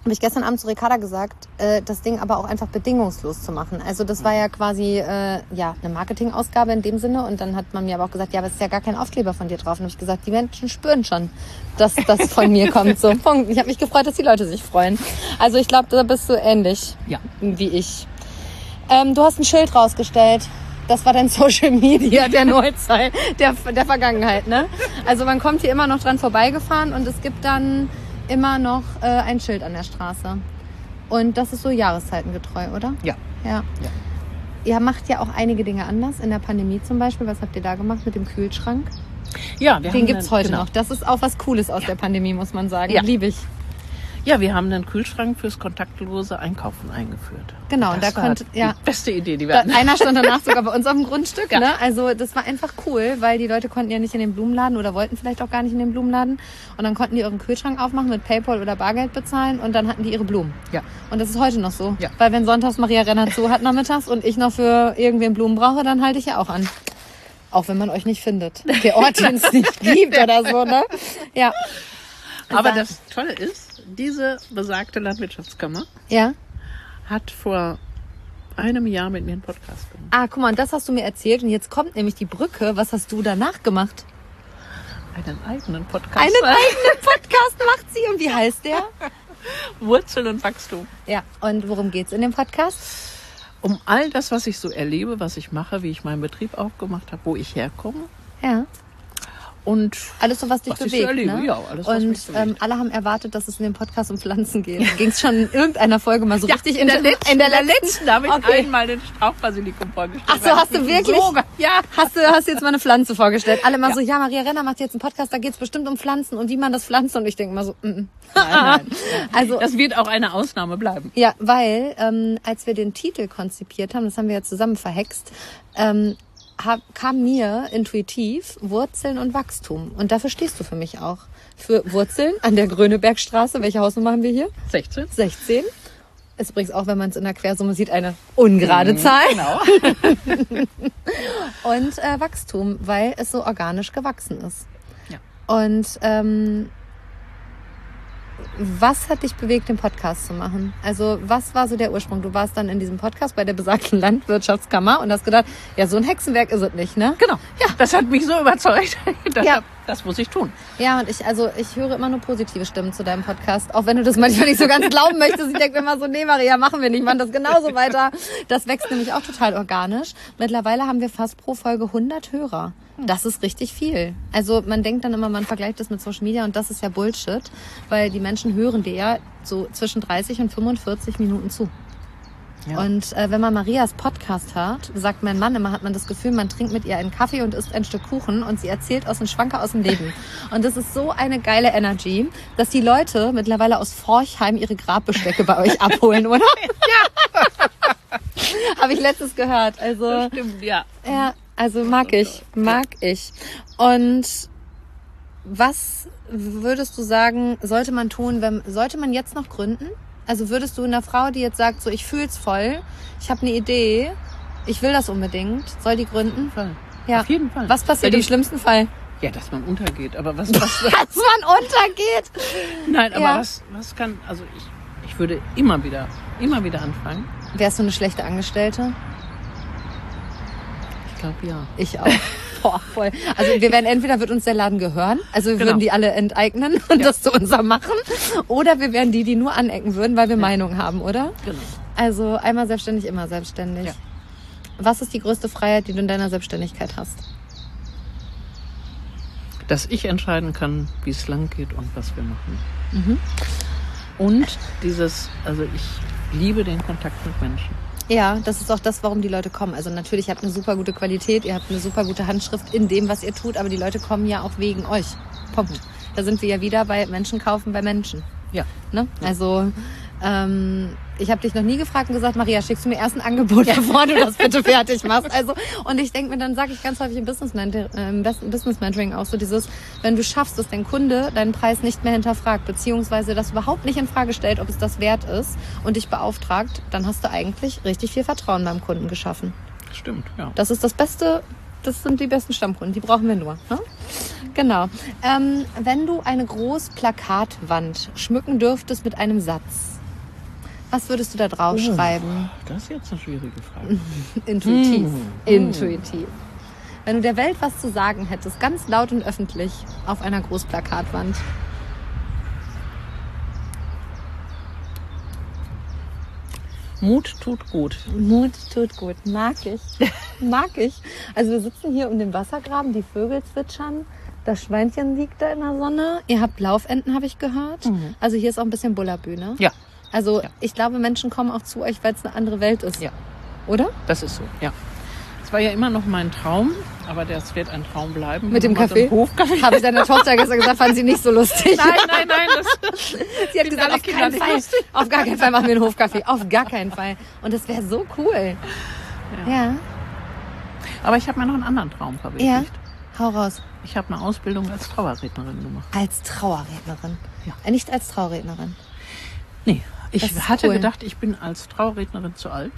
habe ich gestern Abend zu Ricarda gesagt, äh, das Ding aber auch einfach bedingungslos zu machen. Also das war ja quasi äh, ja eine Marketingausgabe in dem Sinne. Und dann hat man mir aber auch gesagt, ja, aber es ist ja gar kein Aufkleber von dir drauf. Und habe ich gesagt, die Menschen spüren schon, dass das von mir kommt. So, Punkt. Ich habe mich gefreut, dass die Leute sich freuen. Also ich glaube, da bist du ähnlich Ja. wie ich. Ähm, du hast ein Schild rausgestellt. Das war dein Social Media der Neuzeit, der, der Vergangenheit, ne? Also man kommt hier immer noch dran vorbeigefahren und es gibt dann immer noch äh, ein Schild an der Straße. Und das ist so jahreszeitengetreu, oder? Ja. Ja. Ja. Ihr macht ja auch einige Dinge anders. In der Pandemie zum Beispiel. Was habt ihr da gemacht mit dem Kühlschrank? Ja, wir Den haben gibt's dann, heute genau. noch. Das ist auch was Cooles aus Ja. der Pandemie, muss man sagen. Ja. Liebe ich. Ja, wir haben einen Kühlschrank fürs kontaktlose Einkaufen eingeführt. Genau, und das da war konnte- die ja. beste Idee, die wir Da, hatten. einer stand danach sogar bei uns auf dem Grundstück. Ja. Ne? Also das war einfach cool, weil die Leute konnten ja nicht in den Blumenladen oder wollten vielleicht auch gar nicht in den Blumenladen. Und dann konnten die ihren Kühlschrank aufmachen, mit PayPal oder Bargeld bezahlen und dann hatten die ihre Blumen. Ja. Und das ist heute noch so. Ja. Weil wenn sonntags Maria Renner zu hat nachmittags und ich noch für irgendwen Blumen brauche, dann halte ich ja auch an. Auch wenn man euch nicht findet. Der Ort, den es nicht gibt oder so, ne? Ja. Aber Sag- das Tolle ist, diese besagte Landwirtschaftskammer Ja. hat vor einem Jahr mit mir einen Podcast gemacht. Ah, guck mal, und das hast du mir erzählt. Und jetzt kommt nämlich die Brücke. Was hast du danach gemacht? Einen eigenen Podcast. Einen eigenen Podcast macht sie. Und wie heißt der? Wurzel und Wachstum. Ja, und worum geht's in dem Podcast? Um all das, was ich so erlebe, was ich mache, wie ich meinen Betrieb aufgemacht habe, wo ich herkomme. Ja. Und Alles so, was dich Was ich so bewegt, erlebe, ne? ja, alles, was und mich bewegt. ähm, alle haben erwartet, dass es in dem Podcast um Pflanzen geht. Ging es schon in irgendeiner Folge mal so richtig in der letzten, in der letzten? habe ich Okay. einmal den Strauchbasilikum vorgestellt. Ach so, weil hast ich du mich wirklich? So, ja. Hast du hast du jetzt mal eine Pflanze vorgestellt? Alle mal Ja. so, ja, Maria Renner macht jetzt einen Podcast, da geht's bestimmt um Pflanzen und wie man das pflanzt. Und ich denke mal so, mm, mm. Nein, nein. Also Das wird auch eine Ausnahme bleiben. ja, weil ähm, als wir den Titel konzipiert haben, das haben wir ja zusammen verhext, ähm, hab, kam mir intuitiv Wurzeln und Wachstum. Und dafür stehst du für mich auch. Für Wurzeln an der Grönebergstraße. Welche Hausnummer haben wir hier? sechzehn. sechzehn. Ist übrigens auch, wenn man es in der Quersumme sieht, eine ungerade Zahl. Genau. Und äh, Wachstum, weil es so organisch gewachsen ist. Ja. Und ähm, was hat dich bewegt, den Podcast zu machen? Also was war so der Ursprung? Du warst dann in diesem Podcast bei der besagten Landwirtschaftskammer und hast gedacht, ja, so ein Hexenwerk ist es nicht, ne? Genau. Ja, das hat mich so überzeugt. Das, Ja. das muss ich tun. Ja, und ich, also ich höre immer nur positive Stimmen zu deinem Podcast, auch wenn du das manchmal nicht so ganz glauben möchtest. Ich denke mir immer so, nee, Maria, machen wir nicht, machen das genauso weiter. Das wächst nämlich auch total organisch. Mittlerweile haben wir fast pro Folge hundert Hörer. Das ist richtig viel. Also man denkt dann immer, man vergleicht das mit Social Media und das ist ja Bullshit, weil die Menschen hören dir ja so zwischen dreißig und fünfundvierzig Minuten zu. Ja. Und äh, wenn man Marias Podcast hört, sagt mein Mann immer, hat man das Gefühl, man trinkt mit ihr einen Kaffee und isst ein Stück Kuchen und sie erzählt aus dem Schwanker aus dem Leben. Und das ist so eine geile Energy, dass die Leute mittlerweile aus Forchheim ihre Grabbestecke bei euch abholen, oder? Ja. Habe ich letztes gehört. Also Stimmt, ja. ja, also mag ich, mag ich. Und was würdest du sagen, sollte man tun, wenn sollte man jetzt noch gründen? Also würdest du einer Frau, die jetzt sagt, so ich fühl's voll, ich habe eine Idee, ich will das unbedingt, soll die gründen? Fall. Ja. Auf jeden Fall. Was passiert Weil die- im schlimmsten Fall? Ja, dass man untergeht. Aber was, was Dass man untergeht. nein, aber Ja. was, was kann, also ich, ich würde immer wieder, immer wieder anfangen. Wärst du eine schlechte Angestellte? Ich glaube, ja. Ich auch. Boah, voll. Also wir werden entweder wird uns der Laden gehören, also wir Genau. würden die alle enteignen und das zu unser machen, oder wir wären die, die nur anecken würden, weil wir Meinung haben, oder? Genau. Also einmal selbstständig, immer selbstständig. Ja. Was ist die größte Freiheit, die du in deiner Selbstständigkeit hast? Dass ich entscheiden kann, wie es lang geht und was wir machen. Mhm. Und dieses, also ich liebe den Kontakt mit Menschen. Ja, das ist auch das, warum die Leute kommen. Also natürlich, ihr habt eine super gute Qualität, ihr habt eine super gute Handschrift in dem, was ihr tut, aber die Leute kommen ja auch wegen euch. Punkt. Da sind wir ja wieder bei Menschen kaufen bei Menschen. Ja. Ne? Also ähm, ich habe dich noch nie gefragt und gesagt, Maria, schickst du mir erst ein Angebot, bevor du das bitte fertig machst. Also und ich denke mir, dann sage ich ganz häufig im Business Mentor, äh, im Business Mentoring auch so dieses, wenn du schaffst, dass dein Kunde deinen Preis nicht mehr hinterfragt, beziehungsweise das überhaupt nicht in Frage stellt, ob es das wert ist und dich beauftragt, dann hast du eigentlich richtig viel Vertrauen beim Kunden geschaffen. Stimmt, ja. Das ist das Beste, das sind die besten Stammkunden, die brauchen wir nur. Ne? Genau. Ähm, wenn du eine Großplakatwand schmücken dürftest mit einem Satz, Was würdest du da drauf Oh, schreiben? Das ist jetzt eine schwierige Frage. Intuitiv. Mm. Intuitiv. Wenn du der Welt was zu sagen hättest, ganz laut und öffentlich auf einer Großplakatwand. Mut tut gut. Mut tut gut. Mag ich. Mag ich. Also wir sitzen hier um den Wassergraben, die Vögel zwitschern. Das Schweinchen liegt da in der Sonne. Ihr habt Laufenten, habe ich gehört. Mhm. Also hier ist auch ein bisschen Bullabü, Ja, Also Ja. ich glaube, Menschen kommen auch zu euch, weil es eine andere Welt ist. Ja. Oder? das ist so, ja. Das war ja immer noch mein Traum, aber das wird ein Traum bleiben. Mit dem Heute Kaffee? im Hofkaffee. Habe ich deiner Tochter gestern gesagt, fand sie nicht so lustig. Nein, nein, nein. Das, Sie hat Sind gesagt, alle auf Kinder keinen nicht Fall. lustig? Auf gar keinen Fall machen wir einen Hofkaffee. Auf gar keinen Fall. Und das wäre so cool. Ja. Ja. aber ich habe mir noch einen anderen Traum Ja. verwirklicht. Hau raus. Ich habe eine Ausbildung als Trauerrednerin gemacht. Als Trauerrednerin. Ja. Äh, Nicht als Trauerrednerin. Nee, ich Das ist hatte cool. gedacht, ich bin als Trauerrednerin zu alt.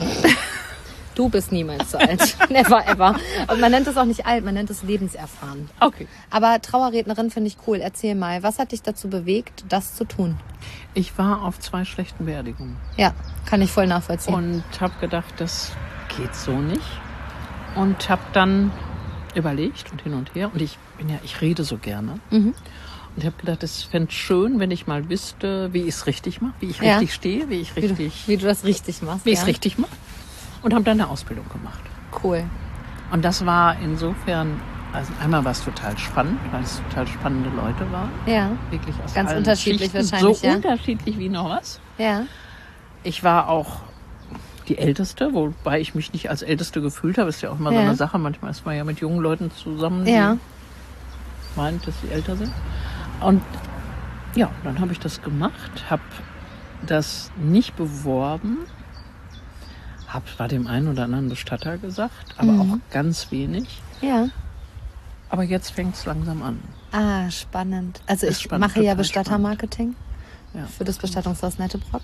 Du bist niemals zu alt. Never ever. Und man nennt es auch nicht alt, man nennt es lebenserfahren. Okay. Aber Trauerrednerin finde ich cool. Erzähl mal, was hat dich dazu bewegt, das zu tun? Ich war auf zwei schlechten Beerdigungen Ja, kann ich voll nachvollziehen. und habe gedacht, das geht so nicht. Und habe dann überlegt und hin und her. Und ich bin ja, ich rede so gerne. Mhm. Und ich habe gedacht, es fände schön, wenn ich mal wüsste, wie ich es richtig mache, wie ich Ja. richtig stehe, wie ich wie, du, richtig, wie du das richtig machst. wie ich es ja? richtig mache. Und habe dann eine Ausbildung gemacht. Cool. Und das war insofern, also einmal war es total spannend, weil es total spannende Leute waren. Ja, Wirklich aus Ganz allen unterschiedlich Schichten, wahrscheinlich, so ja. unterschiedlich wie noch was. ja. Ich war auch die Älteste, wobei ich mich nicht als Älteste gefühlt habe. Ist ja auch immer so Ja. eine Sache. Manchmal ist man ja mit jungen Leuten zusammen, die Ja. meint, dass sie älter sind. Und ja, dann habe ich das gemacht, habe das nicht beworben, habe zwar dem einen oder anderen Bestatter gesagt, aber Mhm. auch ganz wenig. Ja. Aber jetzt fängt es langsam an. Ah, spannend. Also Ist ich spannend, mache ja total Bestattermarketing Ja. für das Bestattungshaus Nettebrock.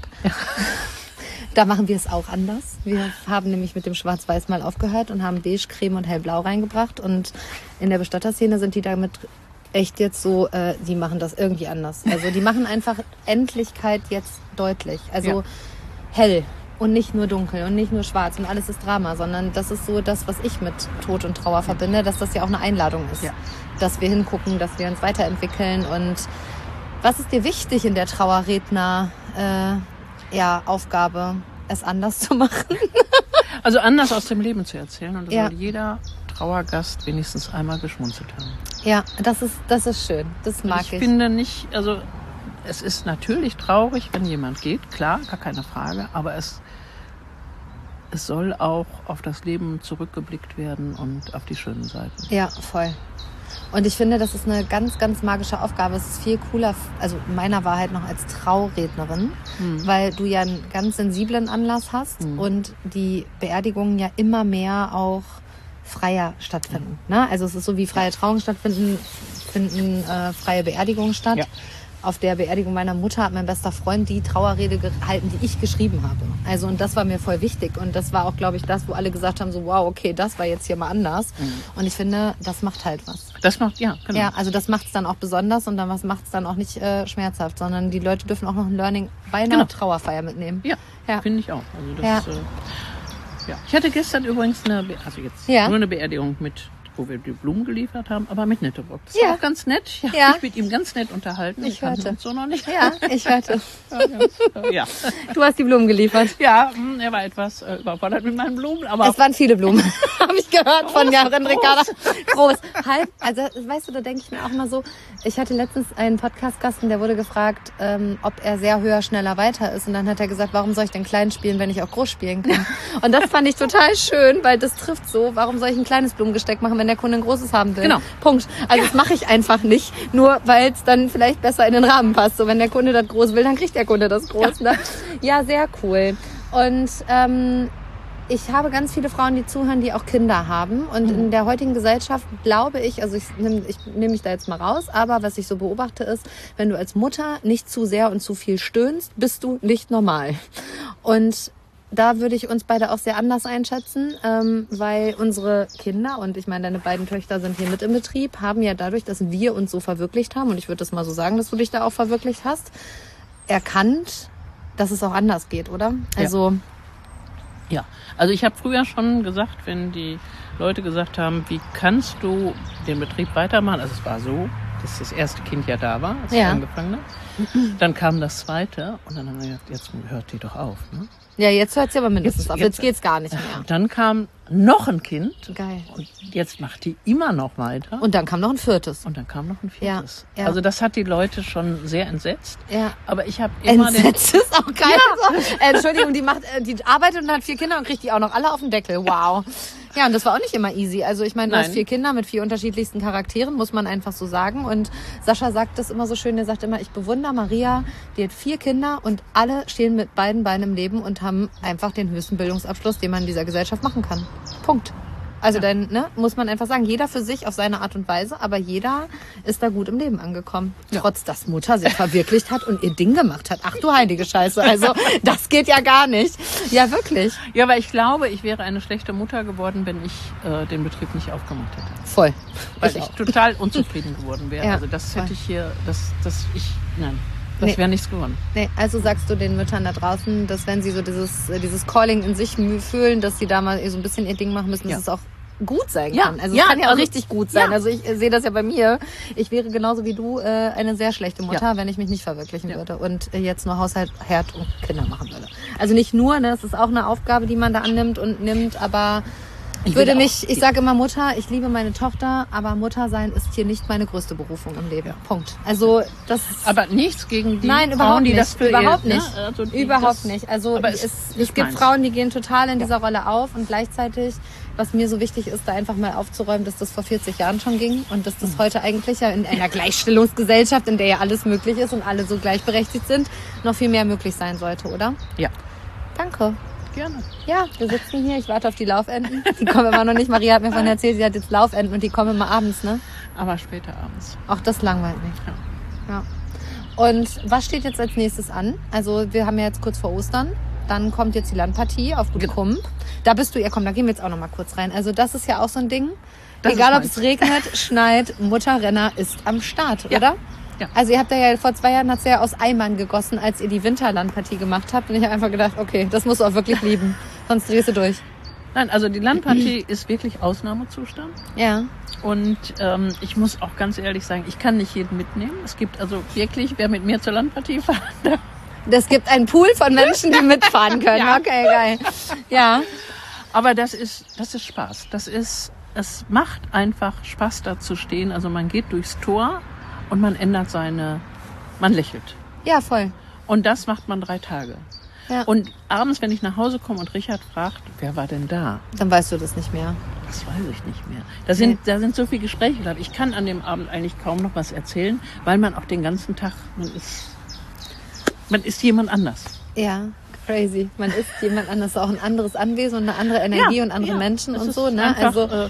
Da machen wir es auch anders. Wir haben nämlich mit dem Schwarz-Weiß mal aufgehört und haben Beige, Creme und Hellblau reingebracht. Und in der Bestatterszene sind die damit echt jetzt so, äh, die machen das irgendwie anders. Also die machen einfach Endlichkeit jetzt deutlich. Also Ja. hell und nicht nur dunkel und nicht nur schwarz und alles ist Drama, sondern das ist so das, was ich mit Tod und Trauer verbinde, dass das ja auch eine Einladung ist. Ja. Dass wir hingucken, dass wir uns weiterentwickeln. Und was ist dir wichtig in der Trauerredner äh, ja, Aufgabe, es anders zu machen? Also anders aus dem Leben zu erzählen. Und das Ja. soll jeder Trauergast wenigstens einmal geschmunzelt haben. Ja, das ist, das ist schön. Das mag ich. ich finde nicht, also es ist natürlich traurig, wenn jemand geht, klar, gar keine Frage, aber es, es soll auch auf das Leben zurückgeblickt werden und auf die schönen Seiten. Ja, voll. Und ich finde, das ist eine ganz, ganz magische Aufgabe. Es ist viel cooler, also meiner Wahrheit noch als Traurednerin, Mhm. weil du ja einen ganz sensiblen Anlass hast Mhm. und die Beerdigungen ja immer mehr auch freier stattfinden. Ne? Also es ist so, wie freie Trauungen stattfinden, finden äh, freie Beerdigungen statt. Ja. Auf der Beerdigung meiner Mutter hat mein bester Freund die Trauerrede gehalten, die ich geschrieben habe. Also und das war mir voll wichtig. Und das war auch, glaube ich, das, wo alle gesagt haben, so wow, okay, das war jetzt hier mal anders. Mhm. Und ich finde, das macht halt was. Das macht, ja, genau. Ja, also das macht es dann auch besonders und dann was macht es dann auch nicht äh, schmerzhaft, sondern die Leute dürfen auch noch ein Learning bei einer Genau. Trauerfeier mitnehmen. Ja, Ja. finde ich auch. Also das, Ja. äh, ja. Ich hatte gestern übrigens eine, Be also jetzt Ja. nur eine Beerdigung mit, wo wir die Blumen geliefert haben, aber mit Nettebrock. Das Ja. war auch ganz nett. Ich habe Ja. mich mit ihm ganz nett unterhalten. Ich Wir kannten hörte. uns so noch nicht. Ja, ich hörte. Ja. Du hast die Blumen geliefert. Ja, mh, er war etwas äh, überfordert mit meinen Blumen, aber Es waren viele Blumen, habe ich gehört von Groß, Jaren groß. Ricarda. Groß. Halb, also weißt du, da denke ich mir auch mal so, ich hatte letztens einen Podcast-Gast, der wurde gefragt, ähm, ob er sehr höher, schneller, weiter ist. Und dann hat er gesagt, warum soll ich denn klein spielen, wenn ich auch groß spielen kann? Und das fand ich total schön, weil das trifft so, warum soll ich ein kleines Blumengesteck machen, wenn der Kunde ein großes haben will? Genau. Punkt. Also das mache ich einfach nicht, nur weil es dann vielleicht besser in den Rahmen passt. So, wenn der Kunde das groß will, dann kriegt der Kunde das groß. Ne? Ja, sehr cool. Und ähm, ich habe ganz viele Frauen, die zuhören, die auch Kinder haben. Und in der heutigen Gesellschaft glaube ich, also ich nehme ich nehm mich da jetzt mal raus, aber was ich so beobachte ist, wenn du als Mutter nicht zu sehr und zu viel stöhnst, bist du nicht normal. Und da würde ich uns beide auch sehr anders einschätzen, ähm, weil unsere Kinder, und ich meine, deine beiden Töchter sind hier mit im Betrieb, haben ja dadurch, dass wir uns so verwirklicht haben, und ich würde das mal so sagen, dass du dich da auch verwirklicht hast, erkannt, dass es auch anders geht, oder? Also Ja, also ich habe früher schon gesagt, wenn die Leute gesagt haben, wie kannst du den Betrieb weitermachen? Also es war so, dass das erste Kind ja da war, als Ja. ich angefangen habe. Dann kam das zweite und dann haben wir gesagt, jetzt hört die doch auf. Ne? ja, jetzt hört sie aber mindestens Jetzt- auf. Jetzt jetzt- geht's gar nicht mehr. Dann kam noch ein Kind Geil. und jetzt macht die immer noch weiter. Und dann kam noch ein viertes. Und dann kam noch ein viertes. Ja, ja. Also das hat die Leute schon sehr entsetzt. Ja. Aber ich habe immer den... Entsetzt ist auch geil. So. Äh, Entschuldigung, die macht, äh, die arbeitet und hat vier Kinder und kriegt die auch noch alle auf den Deckel. Wow. Ja, und das war auch nicht immer easy. Also ich meine, du Nein. hast vier Kinder mit vier unterschiedlichsten Charakteren, muss man einfach so sagen. Und Sascha sagt das immer so schön, der sagt immer, ich bewundere Maria, die hat vier Kinder und alle stehen mit beiden Beinen im Leben und haben einfach den höchsten Bildungsabschluss, den man in dieser Gesellschaft machen kann. Punkt. Also dann ne, muss man einfach sagen, jeder für sich auf seine Art und Weise, aber jeder ist da gut im Leben angekommen. Ja. Trotz dass Mutter sich verwirklicht hat und ihr Ding gemacht hat. Ach du heilige Scheiße, also das geht ja gar nicht. Ja, wirklich. Ja, aber ich glaube, ich wäre eine schlechte Mutter geworden, wenn ich äh, den Betrieb nicht aufgemacht hätte. Voll. Weil Ich ich, auch. total unzufrieden geworden wäre. Ja, also das voll. hätte ich hier, das, das ich, nein, das Nee. wäre nichts geworden. Nee, also sagst du den Müttern da draußen, dass wenn sie so dieses, äh, dieses Calling in sich mü- fühlen, dass sie da mal so ein bisschen ihr Ding machen müssen, Ja. dass es auch gut sein Ja, kann. Also ja, es kann ja auch also- richtig gut sein. ja. Also ich äh, sehe das ja bei mir. Ich wäre genauso wie du äh, eine sehr schlechte Mutter, Ja. wenn ich mich nicht verwirklichen Ja. würde und äh, jetzt nur Haushalt, Herd und Kinder machen würde. Also nicht nur, ne, das ist auch eine Aufgabe, die man da annimmt und nimmt, aber ich würde würde auch- mich, ich sage immer Mutter, ich liebe meine Tochter, aber Mutter sein ist hier nicht meine größte Berufung im Leben. Punkt. Also das Aber nichts gegen die Nein, Frauen, überhaupt die nicht. das für überhaupt ihr, nicht. Ne? Also die überhaupt das, nicht. Also aber es, es es, ist gibt meins. Frauen, die gehen total in dieser Rolle auf und gleichzeitig, was mir so wichtig ist, da einfach mal aufzuräumen, dass das vor vierzig Jahren schon ging und dass das Mhm. heute eigentlich ja in einer Gleichstellungsgesellschaft, in der ja alles möglich ist und alle so gleichberechtigt sind, noch viel mehr möglich sein sollte, oder? Ja, Danke. gerne. Ja, wir sitzen hier, ich warte auf die Laufenten. Die kommen immer noch nicht. Maria hat mir vorhin erzählt, sie hat jetzt Laufenten und die kommen immer abends, ne? Aber später abends. Auch das langweilt mich. Ja. Und was steht jetzt als nächstes an? Also wir haben ja jetzt kurz vor Ostern. Dann kommt jetzt die Landpartie auf Gut Genau. Kump. Da bist du, ja komm, da gehen wir jetzt auch noch mal kurz rein. Also das ist ja auch so ein Ding. Das Egal ist ob meins. es regnet, schneit, Mutterrenner ist am Start, Ja. oder? Ja. Also ihr habt da ja vor zwei Jahren hat's ja aus Eimern gegossen, als ihr die Winterlandpartie gemacht habt. Und ich habe einfach gedacht, okay, das musst du auch wirklich lieben. Sonst drehst du durch. Nein, also die Landpartie ist wirklich Ausnahmezustand. Ja. Und ähm, ich muss auch ganz ehrlich sagen, ich kann nicht jeden mitnehmen. Es gibt also wirklich, wer mit mir zur Landpartie fahren darf. Es gibt einen Pool von Menschen, die mitfahren können. Ja. Okay, geil. Ja. Aber das ist, das ist Spaß. Das ist, es macht einfach Spaß, da zu stehen. Also man geht durchs Tor und man ändert seine, man lächelt. Ja, voll. Und das macht man drei Tage. Ja. Und abends, wenn ich nach Hause komme und Richard fragt, wer war denn da? Dann weißt du das nicht mehr. Das weiß ich nicht mehr. Da sind, da sind so viele Gespräche gehabt. Ich kann an dem Abend eigentlich kaum noch was erzählen, weil man auch den ganzen Tag, man ist, man ist jemand anders. Ja, crazy. Man ist jemand anders, auch ein anderes Anwesen und eine andere Energie Ja, und andere ja. Menschen Es und ist so. Ne? einfach, Also äh,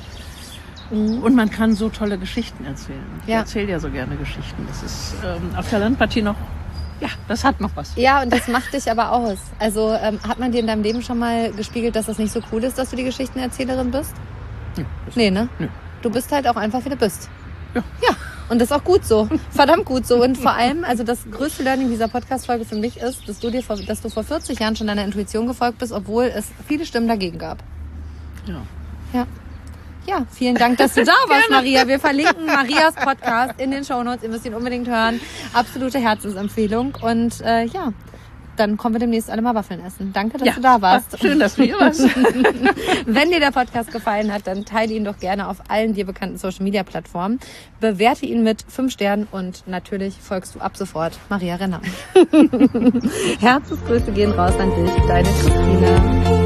und man kann so tolle Geschichten erzählen. Ich Ja. erzähle ja so gerne Geschichten. Das ist ähm, auf der Landpartie noch, ja, das hat noch was. ja, und das macht dich aber aus. Also ähm, hat man dir in deinem Leben schon mal gespiegelt, dass das nicht so cool ist, dass du die Geschichtenerzählerin bist? Ja, das- Nee, ne? Nö. Du bist halt auch einfach, wie du bist. Ja. Ja, und das ist auch gut so. Verdammt gut so. Und vor allem, also das größte Learning dieser Podcast-Folge für mich ist, dass du dir vor, dass du vor vierzig Jahren schon deiner Intuition gefolgt bist, obwohl es viele Stimmen dagegen gab. Ja. Ja. Ja, vielen Dank, dass du da warst, Maria. Wir verlinken Marias Podcast in den Shownotes. Ihr müsst ihn unbedingt hören. Absolute Herzensempfehlung. Und äh, ja, dann kommen wir demnächst alle mal Waffeln essen. Danke, dass Ja, du da warst. schön, dass du hier warst. Wenn dir der Podcast gefallen hat, dann teile ihn doch gerne auf allen dir bekannten Social-Media-Plattformen. Bewerte ihn mit fünf Sternen und natürlich folgst du ab sofort Maria Renner. Herzensgrüße gehen raus an dich, deine Christine.